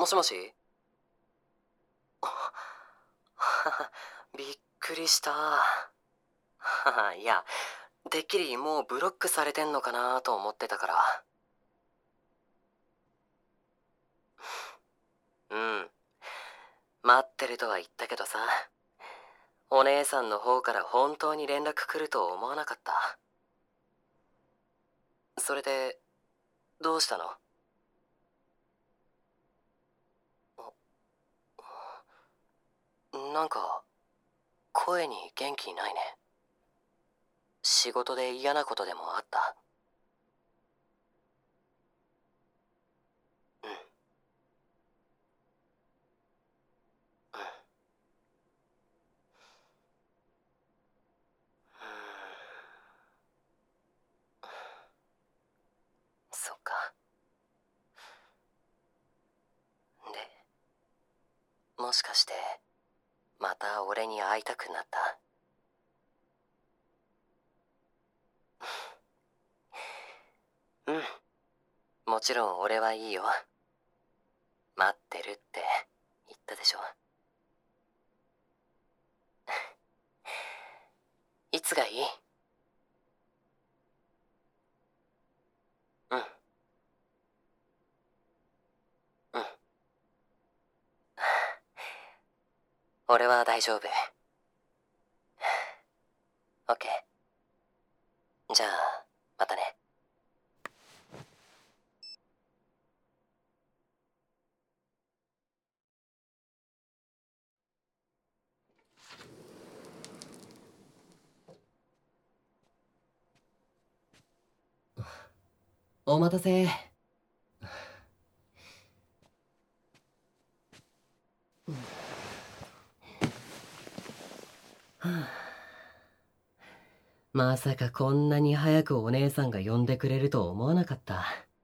しもしびっくりした。いや、てっきりもうブロックされてんのかなと思ってたから。うん。待ってるとは言ったけどさ、お姉さんの方から本当に連絡来ると思わなかった。それで、どうしたの？なんか、声に元気ないね。仕事で嫌なことでもあった？うん、うん、そっか。で、もしかして、また俺に会いたくなった？うん、もちろん俺はいいよ。待ってるって言ったでしょ。いつがいい？うん、うん。俺は大丈夫。オッケー。じゃあ、またね。お待たせ。まさかこんなに早くお姉さんが呼んでくれると思わなかった。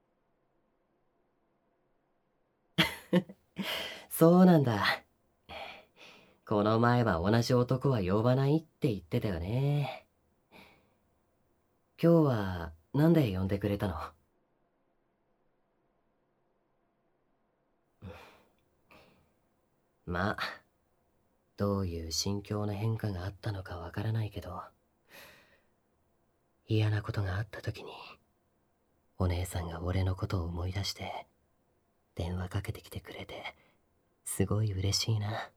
そうなんだ。この前は同じ男は呼ばないって言ってたよね。今日はなんで呼んでくれたの？まあ、どういう心境の変化があったのかわからないけど、嫌なことがあった時に、お姉さんが俺のことを思い出して、電話かけてきてくれて、すごい嬉しいな。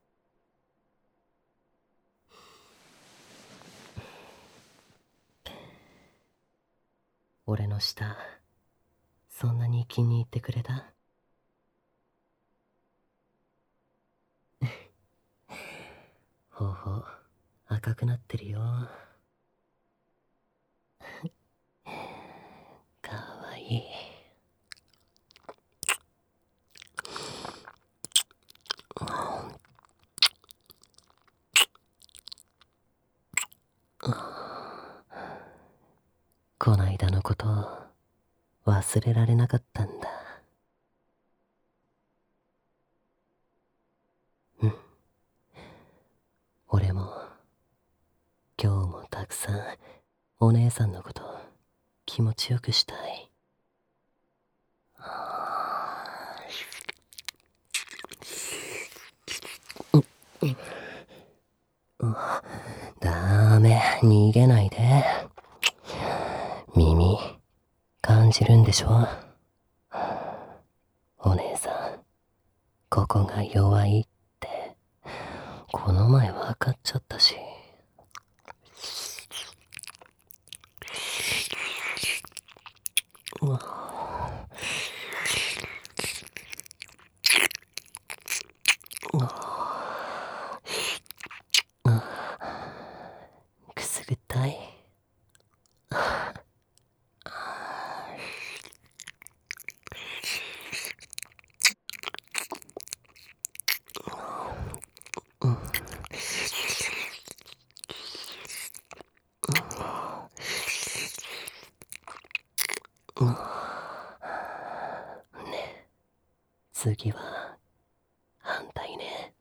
俺の舌、そんなに気に入ってくれた？頬、赤くなってるよ。かわいい。こないだのこと忘れられなかったんだ。うん。俺も今日もたくさんお姉さんのこと気持ちよくしたい。ダメ、逃げないで。耳感じるんでしょ？お姉さん、ここが弱いってこの前分かっちゃったし。うわ、くすぐったい。次は反対ね。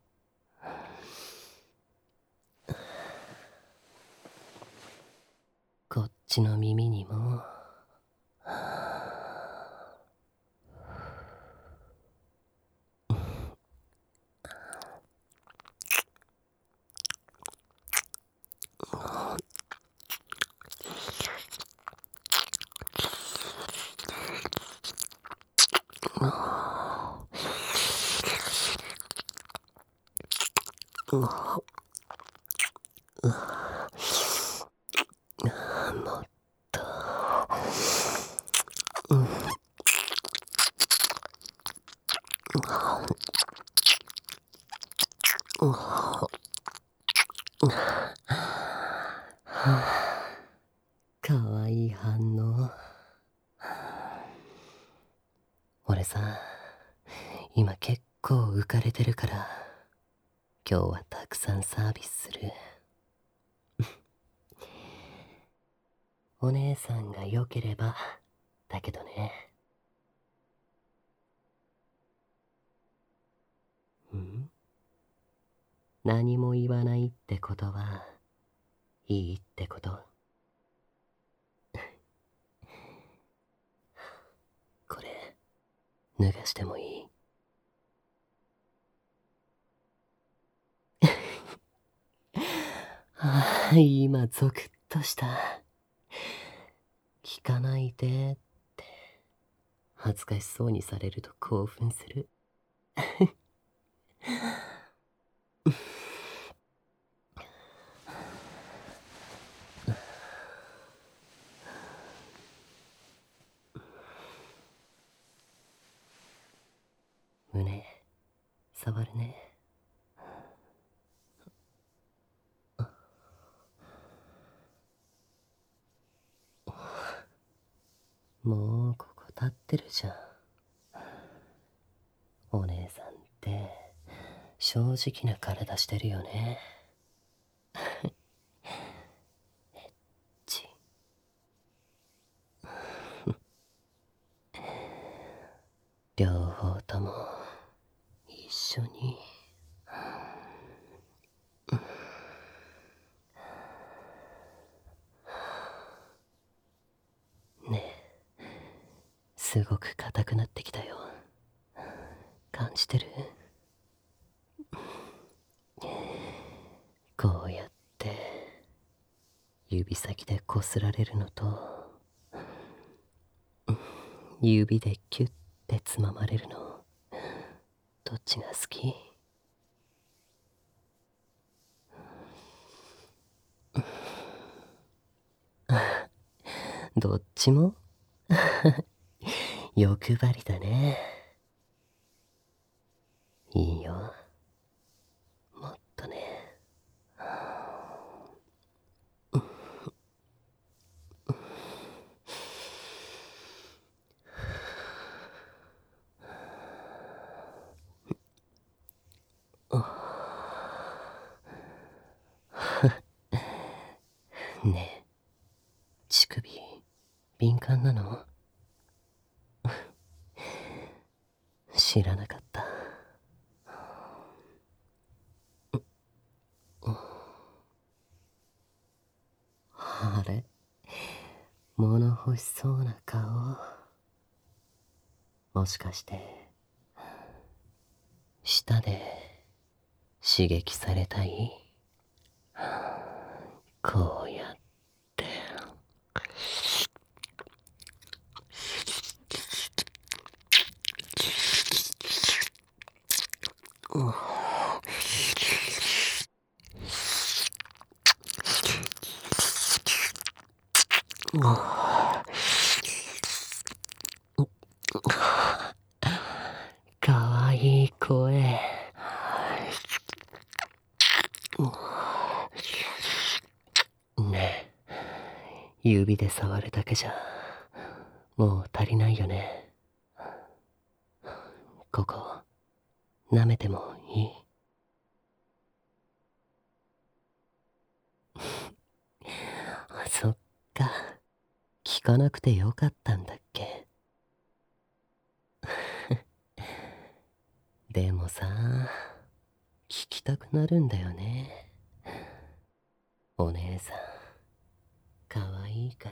こっちの耳にも。 もっと。かわいい反応。俺さ、今結構浮かれてるから、今日はたくさんサービスする。お姉さんが良ければだけどね。何も言わないってことはいいってこと？これ脱がしてもいい？ああ、今ゾクッとした。聞かないでって恥ずかしそうにされると興奮する。胸触るね。もうここ立ってるじゃん。お姉さんって正直な体してるよね。ち両方とも一緒に。ねえ、すごく硬くなってきたよ。感じてる？こうやって指先でこすられるのと、指でキュッてつままれるの、どっちが好き？どっちも？欲張りだね。いいよ、もっとね。ねえ、乳首敏感なの？知らなかった。あれ、物欲しそうな顔。もしかして舌で刺激されたい？こうやって。かわいい声。ねえ、指で触るだけじゃもう足りないよね。ここ舐めてもいい？そっか、聞かなくてよかったんだっけ。でもさ、聞きたくなるんだよね。お姉さんかわいいから。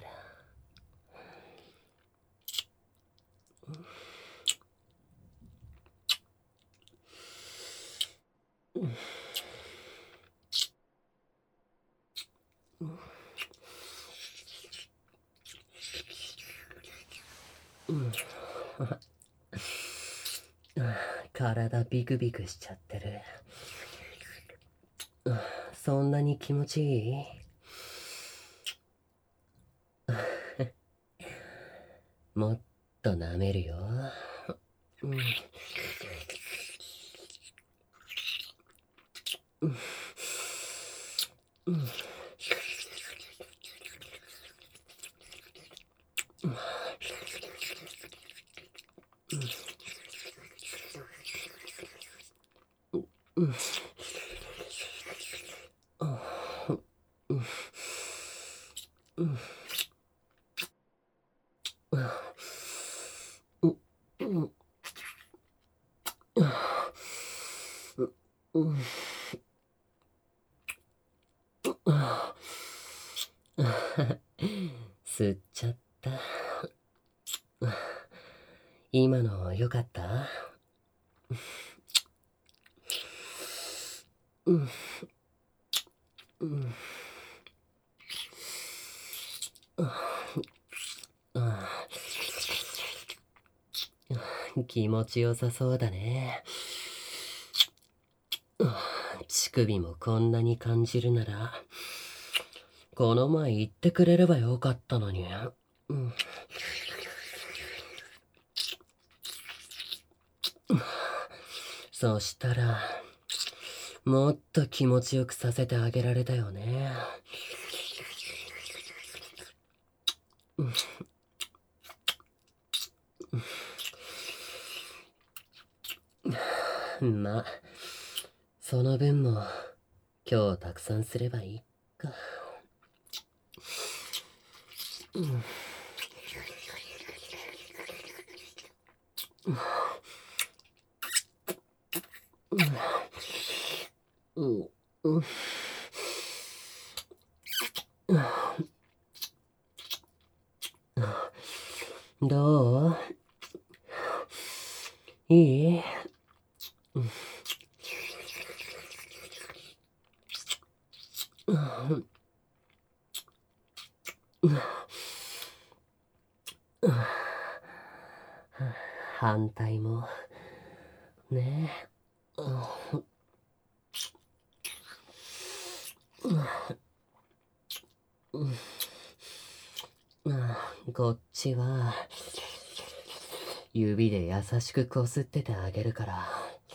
体ビクビクしちゃってる。 そんなに気持ちいい？もっと舐めるよ。うんうんうんうん吸っちゃった。今の良かった？うんうん気持ちよさそうだね。乳首もこんなに感じるなら、この前言ってくれればよかったのに。そしたら、もっと気持ちよくさせてあげられたよね。ま、その分も今日たくさんすればいいか。どう？いい？反対もね。こっちは指で優しくこすっててあげるから。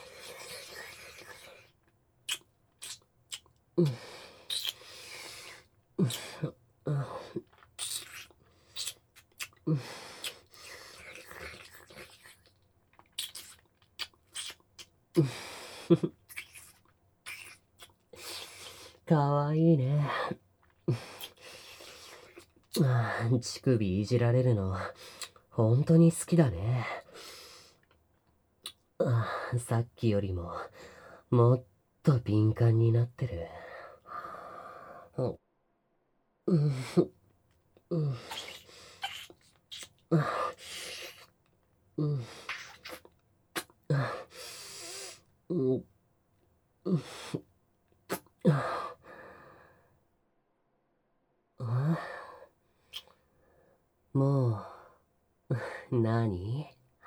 かわいいね。乳首いじられるの本当に好きだね。さっきよりももっと敏感になってる。うんうんうんうんもう何？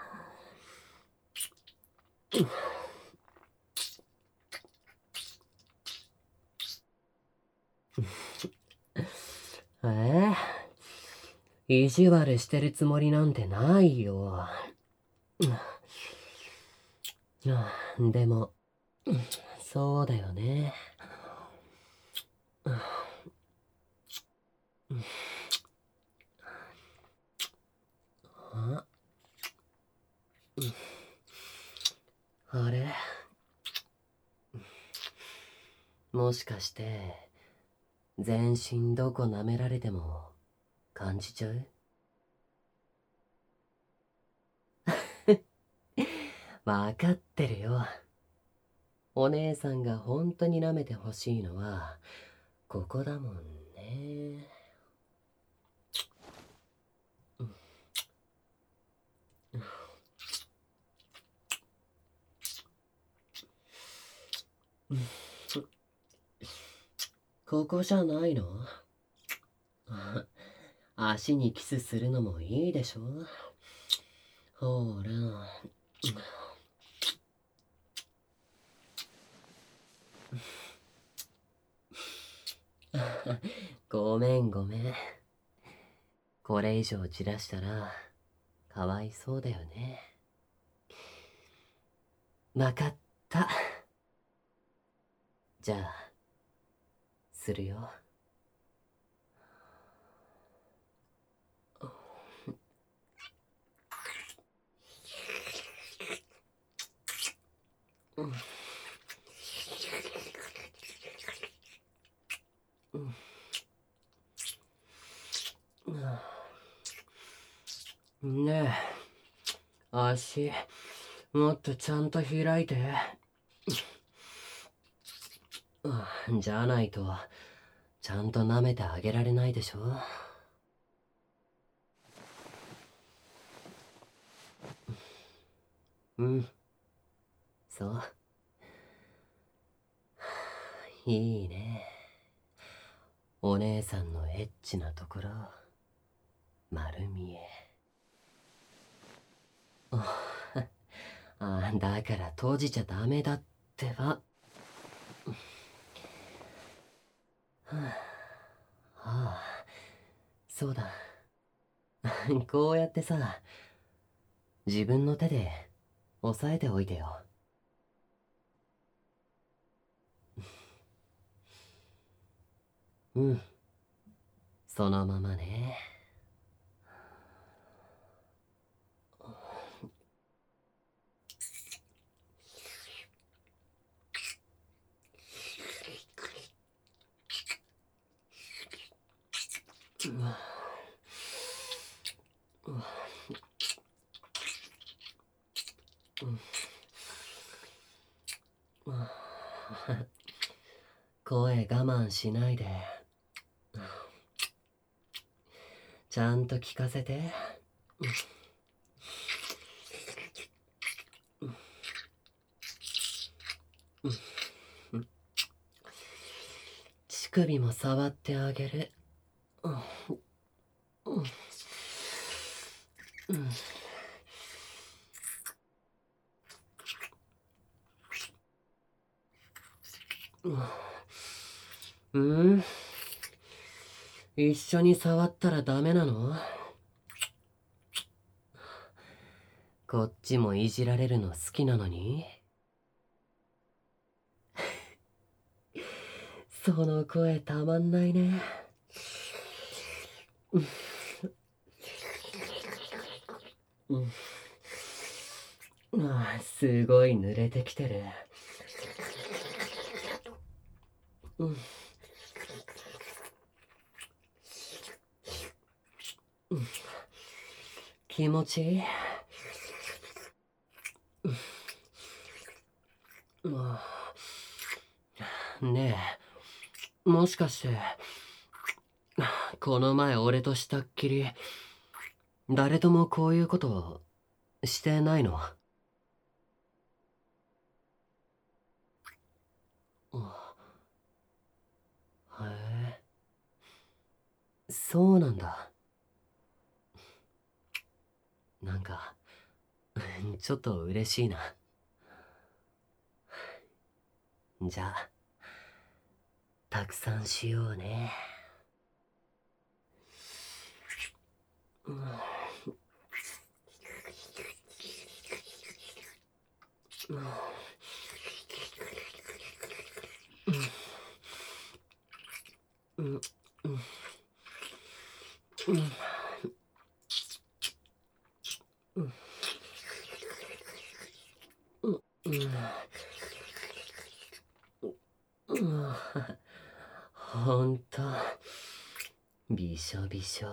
意地悪してるつもりなんてないよ。でも、そうだよね。あれ？もしかして、全身どこ舐められても感じちゃう？わかってるよ。お姉さんが本当に舐めてほしいのは、ここだもんね。ここじゃないの？足にキスするのもいいでしょ？ほら。 ごめんごめん。これ以上じらしたらかわいそうだよね。わかった。じゃあするよ。ねえ、足もっとちゃんと開いて。じゃないとちゃんと舐めてあげられないでしょ。うん、そう。いいね。お姉さんのエッチなところ丸見え。だから閉じちゃダメだってば。そうだ。こうやってさ、自分の手で押さえておいてよ。うん、そのままね。声我慢しないで。ちゃんと聞かせて。乳首も触ってあげる。うん？一緒に触ったらダメなの？こっちもいじられるの好きなのに。その声たまんないね。すごい濡れてきてる。気持ちいい？ねえ、もしかしてこの前俺としたっきり誰ともこういうことしてないの？へえ、そうなんだ。なんかちょっと嬉しいな。じゃあたくさんしようね。ほんとびしょびしょ。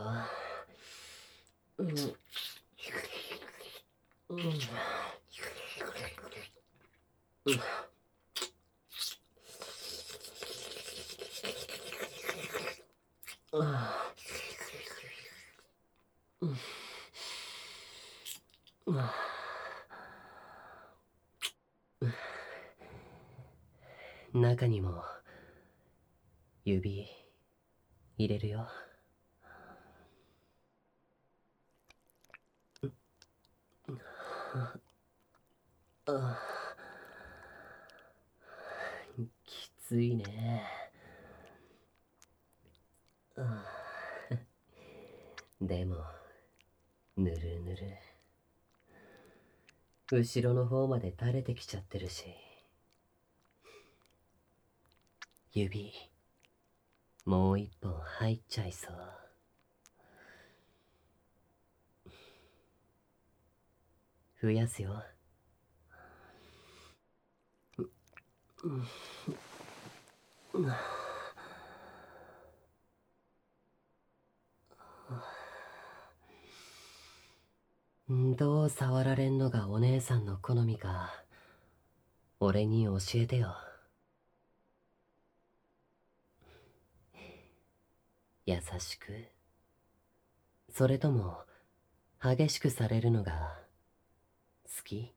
中にも指入れるよ。きついね。 あでもぬるぬる、後ろの方まで垂れてきちゃってるし、指もう一本入っちゃいそう。増やすよ。どう触られんのがお姉さんの好みか、俺に教えてよ。優しく、それとも激しくされるのが好き？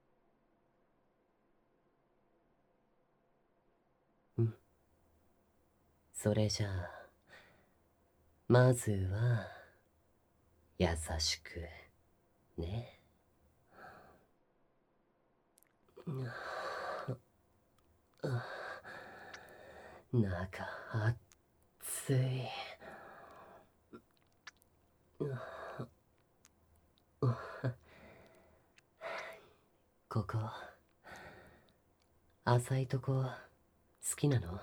それじゃあまずは優しくね。中熱い。ここ浅いとこ好きなの？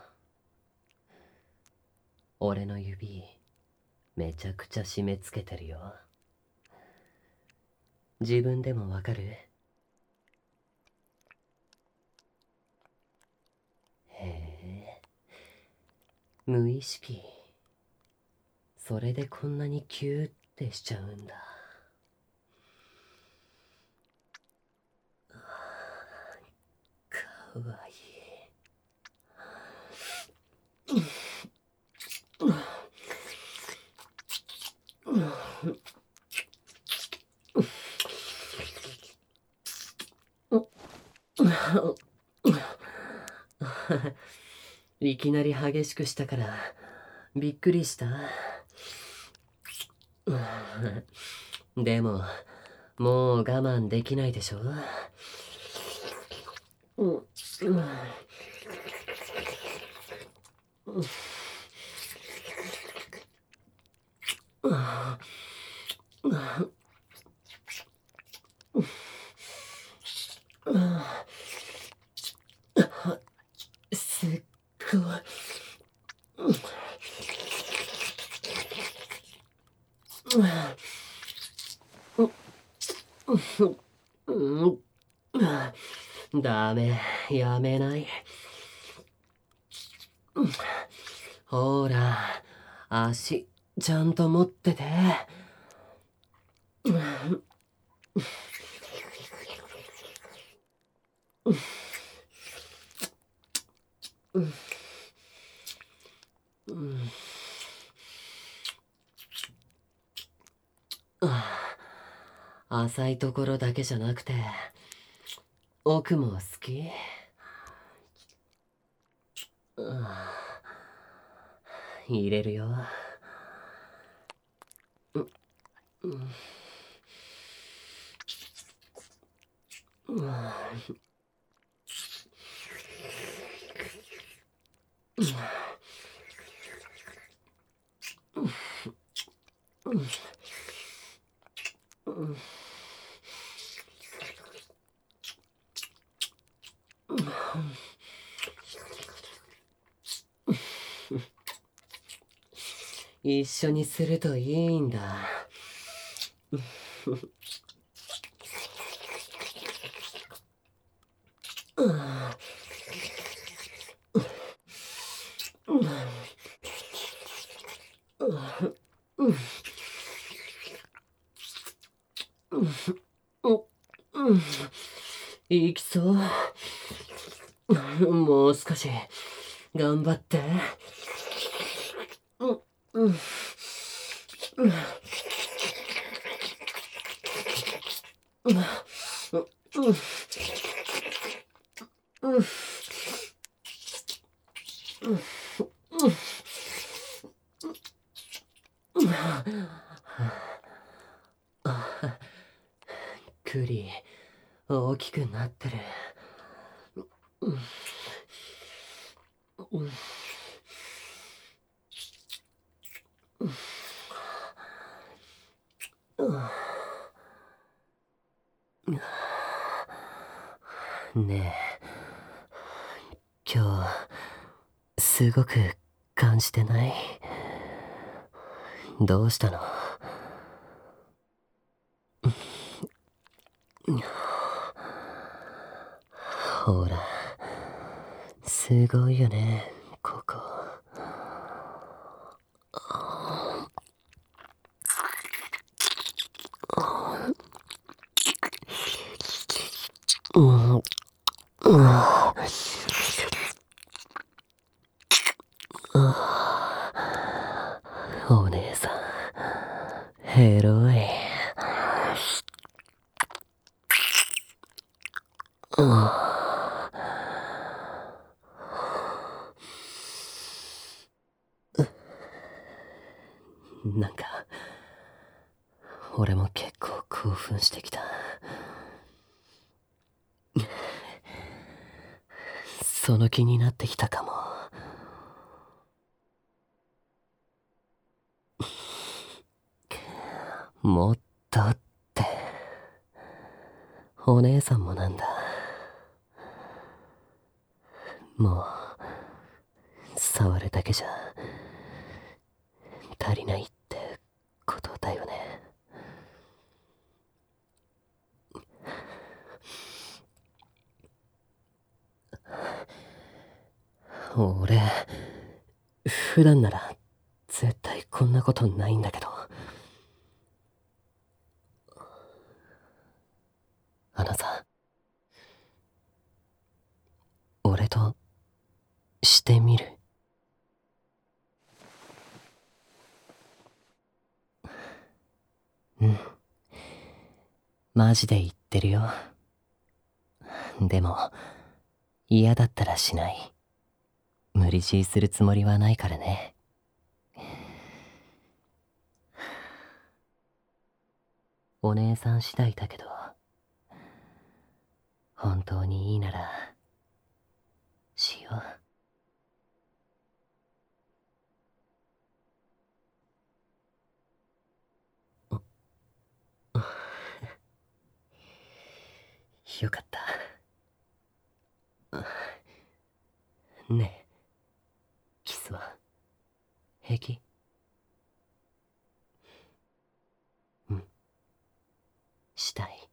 俺の指めちゃくちゃ締め付けてるよ。自分でもわかる？へえ、無意識。それでこんなにキューってしちゃうんだ。かわいい。いきなり激しくしたからびっくりした。でももう我慢できないでしょ。すっごい。ダメ、やめない。ほら、足ちゃんと持ってて。浅いところだけじゃなくて奥も好き？入れるよ。一緒にするといいんだ。いきそう。もう少し頑張って。栗大きくなってる。 ねえ、今日すごく感じてない？どうしたの？ほら、すごいよね、ここ。うん、うん、お姉さん、ヘロい。なんか、俺も結構興奮してきた。その気になってきたかも。もっとって。お姉さんもなんだ。もう、触るだけじゃ、足りないってことだよね。俺、普段なら、絶対こんなことないんだけど。あのさ、俺と、してみる？うん。マジで言ってるよ。でも、嫌だったらしない。無理強いするつもりはないからね。お姉さん次第だけど、本当にいいなら、しよう。よかった。ねえ、キスは、平気？うん、したい。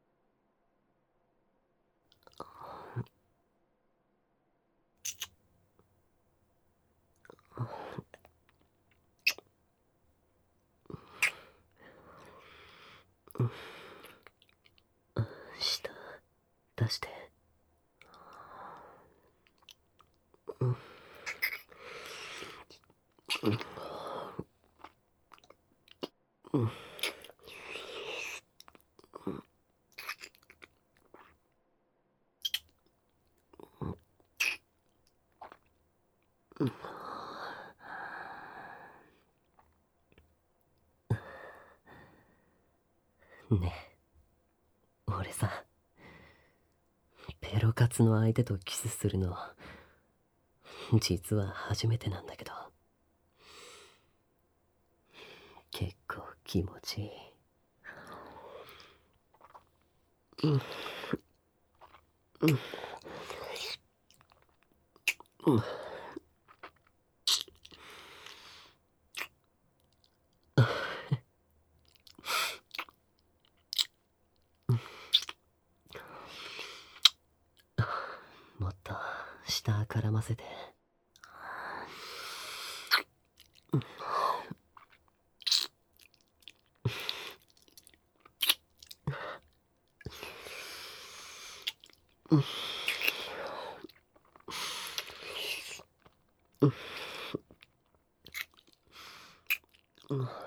舌、出して。うん、うん、ねえ、俺さ、ペロカツの相手とキスするの、実は初めてなんだけど、結構気持ちいい。うん、うん、うん。もっと舌絡ませて。うん、うん。